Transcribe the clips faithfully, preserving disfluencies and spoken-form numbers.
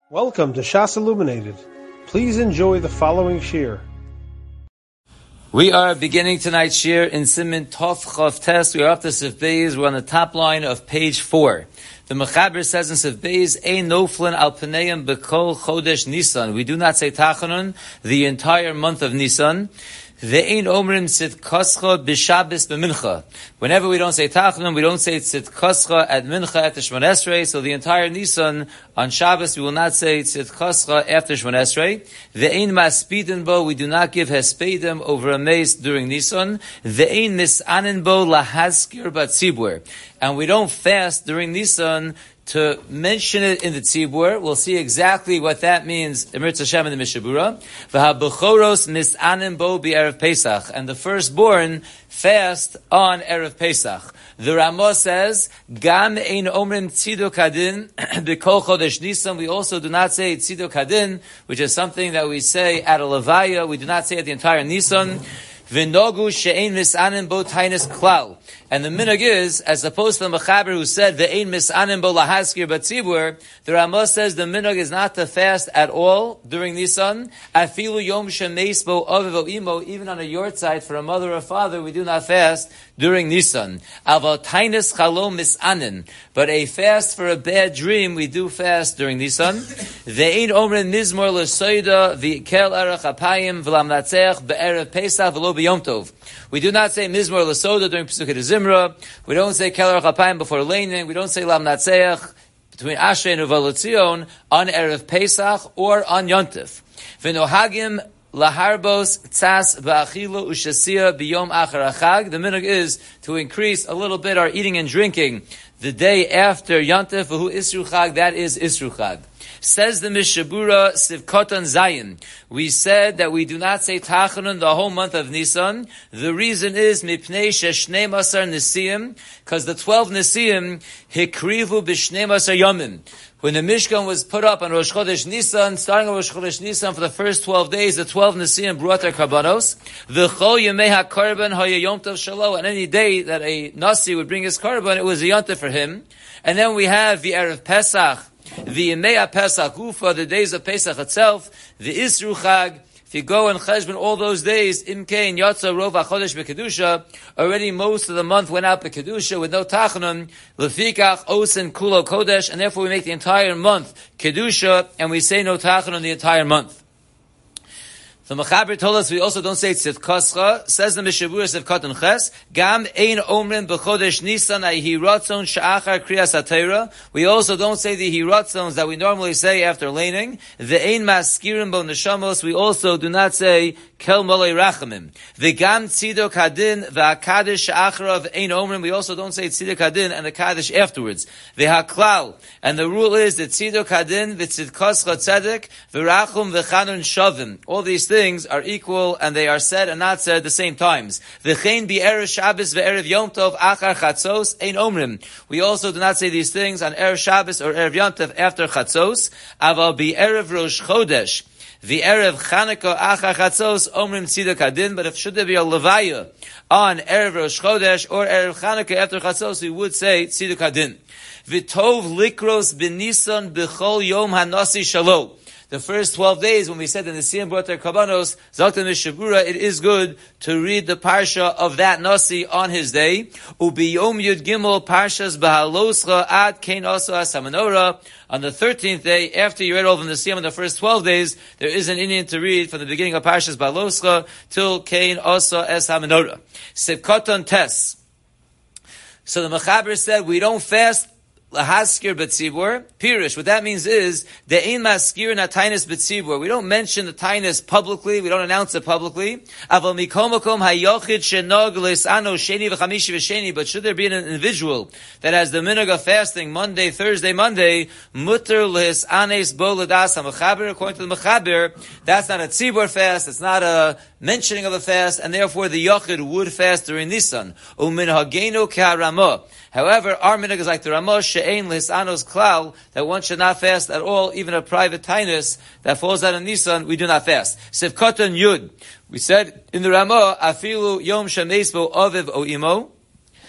Welcome to Shas Illuminated. Please enjoy the following shir. We are beginning tonight's shir in Siman Tov Chav Tes. We are up to Sif Beis. We're on the top line of page four. The Mechaber says in Sif Beis, Ein noflin al pneim bekol chodesh Nisan. We do not say Tachanun the entire month of Nisan. Ve'ein omrim tzidkoscha b'Shabbos b'mincha. Whenever we don't say Tachanun, we don't say tzidkoscha at mincha after Shemon Esrei. So the entire Nisan on Shabbos, we will not say tzidkoscha after Shemon Esrei. Ve'ein maspidin bo. We do not give hespedim over a mace during Nisan. Ve'ein misanin bo lahaskir batzibur. And we don't fast during Nisan to mention it in the tzibur. We'll see exactly what that means in Mirz Hashem in the Mishabura. V'ha-bechoros misanim bo bi-erev Pesach. And the firstborn fast on Erev Pesach. The Ramah says, Gam ein omrim tzido kadin b'kol chodesh Nisan. We also do not say tzido kadin, which is something that we say at a levaya. We do not say at the entire Nisan. V'nogu she'ein misanim bo tainis klal. And the minhag is, as opposed to the Mechaber who said, Ve'ein misanim bo lahaskir batzibur, the Ramah says the minhag is not to fast at all during Nisan. Afilu yom shemeis bo aviv o imo, even on a yortzeit for a mother or father, we do not fast during Nisan. Aval tainis chalom misanin. But a fast for a bad dream, we do fast during Nisan. Ve'ein omrin mizmor l'soida v'kel erech apayim v'lam natzech be'erev Pesach v'lo b'yom tov. We do not say mizmor l'soda during Pesukei de Zimra. We don't say kel erech apayim before Leinin. We don't say lam natzech between Ashrei and Uvalutzion on Erev Pesach or on Yontif. V'nohagim laharbos tzas ba'achilu u'shasiya b'yom achar achag. The minhag is to increase a little bit our eating and drinking the day after Yontif, v'hu Isru Chag, that is Isru Chag. Says the Mishabura Sivkotan Zayin. We said that we do not say Tachanun the whole month of Nisan. The reason is Mipnei Sheshnei Masar Nesiim, because the twelve Nesiim Hikrivu B'Shnei Masar Yomim. When the Mishkan was put up on Rosh Chodesh Nisan, starting on Rosh Chodesh Nisan for the first twelve days, the twelve Nesiim brought their karbanos. V'chol Yemei HaKarban Haya Yom Tov Shalo. And any day that a Nasi would bring his karban, it was a Yom Tov for him. And then we have the Erev Pesach, the Yemei Pesach Ufa, the days of Pesach itself, the Isru Chag. If you go and cheshbon all those days, Imkein Yatsa Rov HaChodesh BeKedusha, already most of the month went out BeKedusha with no Tachanun, Lefikach Osin Kulo Kodesh, and therefore we make the entire month Kedusha, and we say no Tachanun the entire month. The Mechaber told us we also don't say tzidkoscha. Says the Mishabura Sivkotan Ches, Gam ein omrim b'chodesh Nisan ahi ratzon sha'achar kriyas HaTorah. We also don't say the hiratzons that we normally say after laning. Ve'ein maskirim bo neshamos. We also do not say kel molei rachamim. Ve'gam tzidok hadin ve'akadosh sha'acharav ein omrim. We also don't say tzidok hadin and the kaddish afterwards. Ve'haklal. And the rule is that tzidok hadin v'tzidkoscha tzedek ve'rachum ve'chanun shavim. All these things things are equal and they are said and not said at the same times. V'chein bi-erev Shabbos ve'erev Yom Tov achar chatzos ein omrim. We also do not say these things on Erev Shabbos or Erev Yom Tov after chatzos. Aval bi-erev Rosh Chodesh v'erev Chanukah achar chatzos omrim tzidok hadin. But if should there be a levaya on Erev Rosh Chodesh or Erev Chanukah after chatzos, we would say tzidok hadin. V'tov likros b'nisan b'chol yom hanasi shalo. The first twelve days, when we said that the Nesiim brought their Kabbanos, Zakta Mishabura, it is good to read the Parsha of that Nasi on his day. Ubi Yom Yud Gimel Parshas Bahaloscha Ad Kein Oso As HaMenorah. On the thirteenth day, after you read all of the Nesiim in the first twelve days, there is an Indian to read from the beginning of Parshas Bahaloscha till Kein Oso As HaMenorah. Sivkoton Tes. So the Mechaber said, we don't fast lahaskir betzibur. Pirish. What that means is the ein maskir na tainis betzibur. We don't mention the tainis publicly. We don't announce it publicly. Aval mikomakom hayochid shenog leisano sheni v'chamishi v'sheni. But should there be an individual that has the minhag of fasting Monday, Thursday, Monday, mutter leisanes bo ledas hamechaber. According to the mechaber, that's not a tzibur fast. It's not a mentioning of a fast, and therefore the yochid would fast during Nisan. Umin hagenu k'haramah. However, our minhag is like the Ramah, she'ein lehisanos klal, that one should not fast at all, even a private tainus that falls out of Nisan, we do not fast. Sivkotan Yud. We said in the Ramah, afilu yom shemeis bo aviv o imo,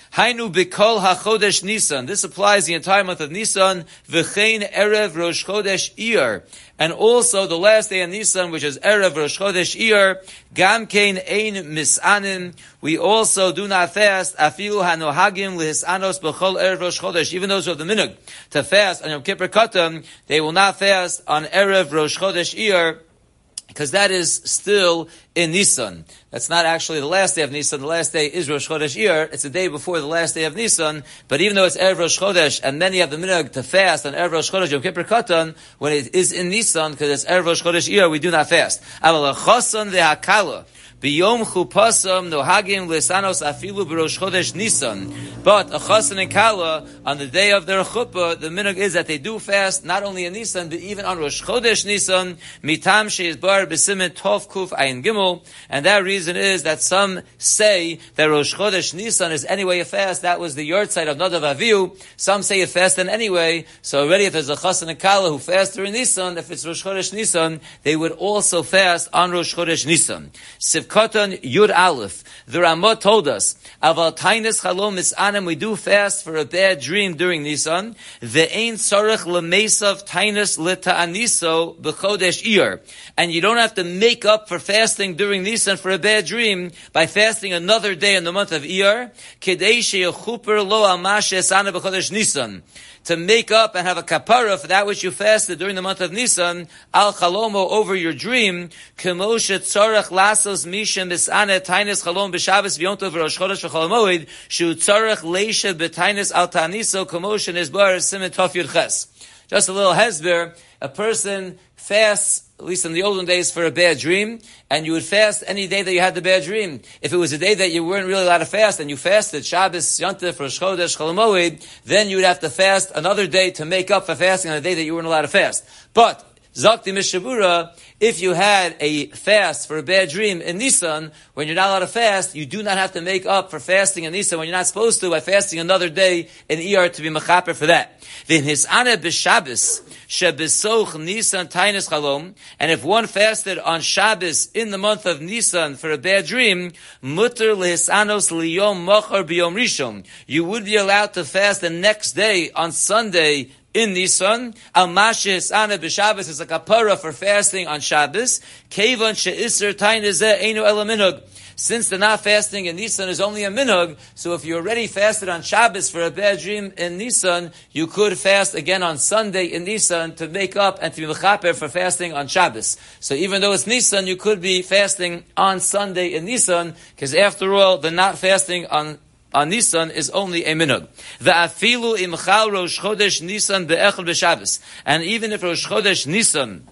Hainu b'kol hachodesh Nisan. This applies the entire month of Nisan. V'chein erev Rosh Chodesh Iyar. And also the last day of Nisan, which is erev Rosh Chodesh Iyar. Gam kein ein misanim. We also do not fast. Afilu hanohagim lihisanos b'chol erev Rosh Chodesh. Even those who have the minhag to fast on Yom Kippur Katan, they will not fast on erev Rosh Chodesh Iyar, because that is still in Nisan. That's not actually the last day of Nisan. The last day is Rosh Chodesh Iyar. It's the day before the last day of Nisan. But even though it's Erev Rosh Chodesh, and many have the minhag to fast on Erev Rosh Chodesh Yom Kippur Katan, when it is in Nisan, because it's Erev Rosh Chodesh Iyar, we do not fast. Aval achasan v'hakala. B'yom chupasam nohagim lisanos afilu b'rosh chodesh Nisan. But a chasan and kala, on the day of their chuppah, the minhag is that they do fast, not only in Nisan, but even on Rosh Chodesh Nisan, mitam sheis bar b'simen tov kuf ayin gimel. And that reason is that some say that Rosh Chodesh Nisan is anyway a fast. That was the yahrzeit of Nadav Avihu. Some say a fast in anyway. So already if there's a chasan and kala who fast during Nisan, if it's Rosh Chodesh Nisan, they would also fast on Rosh Chodesh Nisan. Katan Yud Aleph. The Ramah told us, Aval Tainis Chalom Misanim, we do fast for a bad dream during Nisan. Ve'ein Tzarech L'Meisav Tainis L'Ta'aniso B'Chodesh Iyar. And you don't have to make up for fasting during Nisan for a bad dream by fasting another day in the month of Iyar. Kedei she'yechuper lo al ma she'esana b'Chodesh Nisan. To make up and have a kapara for that which you fasted during the month of Nisan, al chalomo, over your dream, kemoshe tzarech lasos mishem bisane tainis chalom b'shabbos v'yom v'rosh chodesh v'chol hamoed, shu tzarech leisha b'tainis al taniso kemoshe nizbar simen tov yud ches. Just a little hesber, a person fasts, at least in the olden days, for a bad dream, and you would fast any day that you had the bad dream. If it was a day that you weren't really allowed to fast, and you fasted Shabbos, Yontif, Rosh Chodesh, Chol Hamoed, then you would have to fast another day to make up for fasting on a day that you weren't allowed to fast. But Zakti Mishabura, if you had a fast for a bad dream in Nisan, when you're not allowed to fast, you do not have to make up for fasting in Nisan when you're not supposed to by fasting another day in Iyar to be mechaper for that. Then his ane b'Shabbos shebesoch Nisan tainis chalom, and if one fasted on Shabbos in the month of Nisan for a bad dream, mutter lehisanos liyom mochar b'yom rishon, you would be allowed to fast the next day on Sunday in Nisan. Al mashis ane b'Shabbos is a kapara for fasting on Shabbos. Kevan she'isr tainis zeh einu ela minhag. Since they're not fasting in Nisan is only a minhag, so if you already fasted on Shabbos for a bad dream in Nisan, you could fast again on Sunday in Nisan to make up and to be mechaper for fasting on Shabbos. So even though it's Nisan, you could be fasting on Sunday in Nisan, because after all, the not fasting on on Nisan is only a minhag. Ve'afilu imchal Rosh Chodesh Nisan be'echad b'Shabbos. And even if Rosh Chodesh Nisan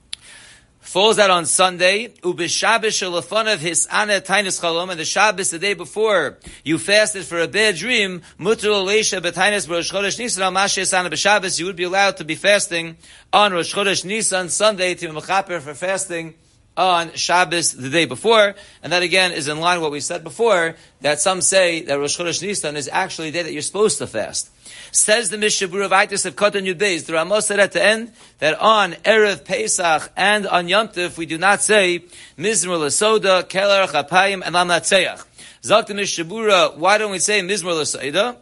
falls out on Sunday, ubishabbos shelafonav his ane tainis chalom, and the Shabbos the day before you fasted for a bad dream, mutter leisha b'tainis Rosh Chodesh Nisan al mashes ane b'Shabbos, you would be allowed to be fasting on Rosh Chodesh Nisan Sunday to be mechaper for fasting on Shabbos the day before. And that again is in line with what we said before, that some say that Rosh Chodesh Nisan is actually the day that you're supposed to fast. Says the Mishabura Vaitis of Katan Yud Beis, the Ramah said at the end that on Erev Pesach and on Yom Tov we do not say Mizmor L'Soda, Keler Chapayim, and Lam Natseach. Zok the Mishabura, why don't we say Mizmor L'Soda?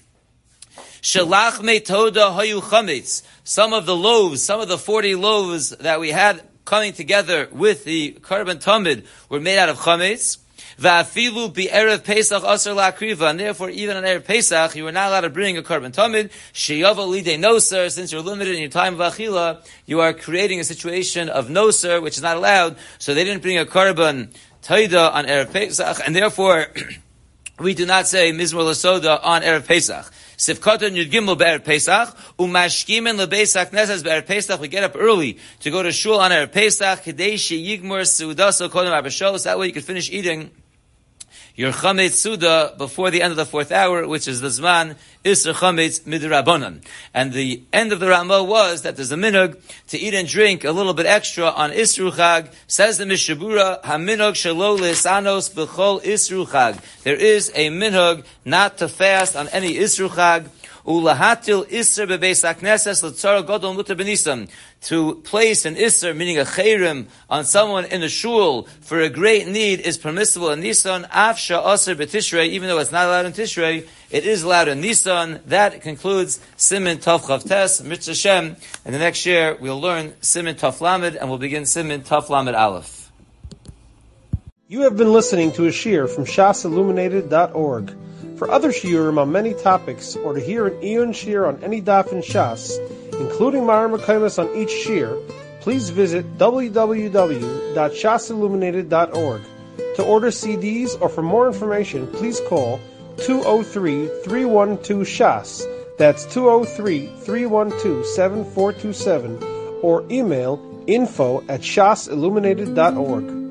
Shalach Meitoda Hayu Chametz. Some of the loaves, some of the forty loaves that we had coming together with the Karban Tamid were made out of Chametz. Va'afilu bi erev Pesach asar la'akriva, and therefore even on erev Pesach you were not allowed to bring a Karban Tamid. Sheyava lidei noser, since you're limited in your time of achila, you are creating a situation of noser, which is not allowed. So they didn't bring a Karban Taida on erev Pesach, and therefore we do not say Mizmor L'Soda on erev Pesach. Sifkatan Yud Gimel be'erev Pesach, umashkimen lebeis hakneses be'erev Pesach. We get up early to go to shul on erev Pesach, kedei sheyigmor seudaso kodem arbashos. That way you can finish eating your chametz suda before the end of the fourth hour, which is the zman isra chametz midrabanan. And the end of the Ramah was that there's a minhag to eat and drink a little bit extra on Isru Chag. Says the Mishabura, haminhag shelo lesanos b'chol Isru Chag. There is a minhag not to fast on any Isru Chag. Ulahatil Isser bebeis hakneses l'tzara gadol mutar b'nisan. To place an Isser, meaning a chayrim, on someone in a shul for a great need is permissible in Nisan. Afsha Aser b'Tishrei, even though it's not allowed in Tishrei, it is allowed in Nisan. That concludes Siman Tov Chav Tes, Mitzvah Shem. And the next year we'll learn Siman Tov Lamed, and we'll begin Siman Tov Lamed Aleph. You have been listening to a shiur from shas illuminated dot org. For other shiurim on many topics, or to hear an Eon shiur on any daf in Shas, including Mara Mekaymas on each shiur, please visit w w w dot shas illuminated dot org. To order C Ds or for more information, please call two oh three, three one two, S H A S. That's two oh three, three one two, seven four two seven. Or email info at shas illuminated dot org.